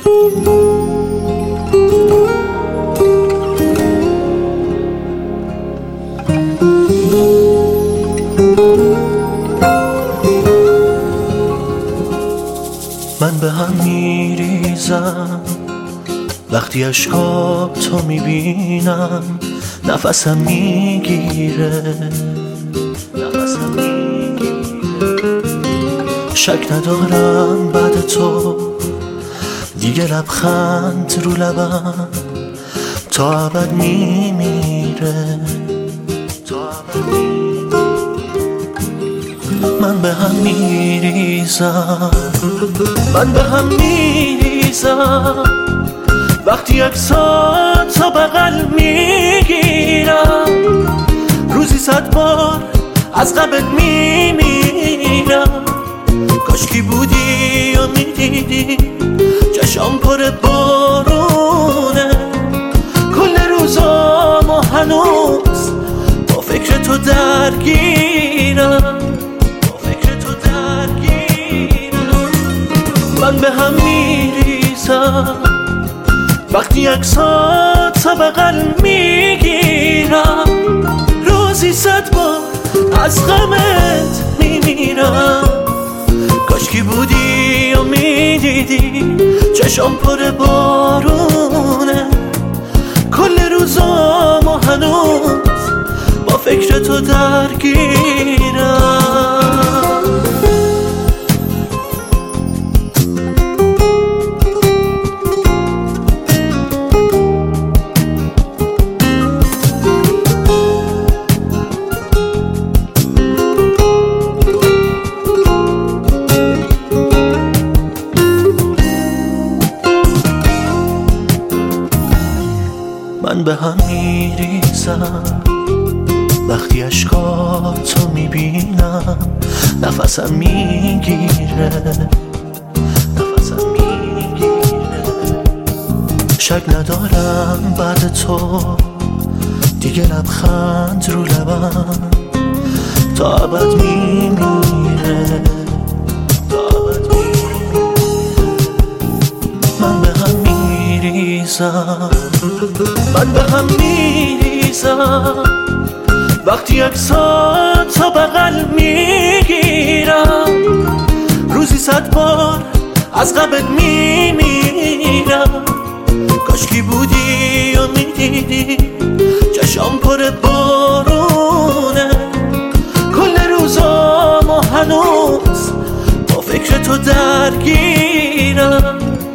من به هم میریزم وقتی اشکاب تو میبینم، نفسم میگیره، شک ندارم بعد تو دیگه لبخند رو لبم تا ابد میمیره. من به هم میریزم، من به هم میریزم وقتی عکسات بغل میگیرم، روزی 100 بار از قبل میمیرم. کاشکی بودی و میدیدی چشام پر بارونه، کل روزامو هنوز با فکر تو درگیرم. من به هم میریزم وقتی عکسات بغل میگیرم، روزی 100 بار از غمت میمیرم. کاشکی بودی و میدیدی چشام پر بارونه، کل روزامو هنوز با فکر تو درگیرم. من به هم میریزم وقتی اشکاتو میبینم، نفسم میگیره، شک ندارم بعد تو دیگه لبخند رو لبم تا ابد میمیره. من به هم میریزم، من به هم میریزم وقتی عکساتو بغل میگیرم، روزی 100 بار از قبل میمیرم. کاشکی بودی و میدیدی چشام پر بارونه، کل روزامو هنوز با فکر تو درگیرم.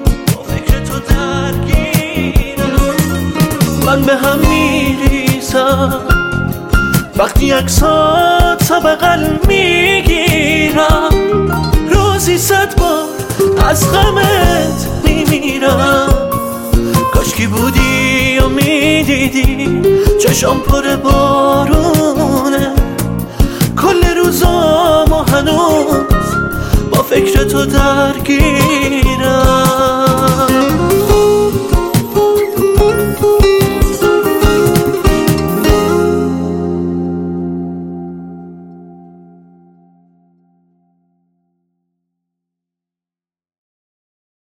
من به هم میریزم وقتی عکسات بغل میگیرم، روزی 100 بار از غمت میمیرم. کاشکی بودی و میدیدی چشام پر بارونه، کل روزامو هنوز با فکر تو درگیر.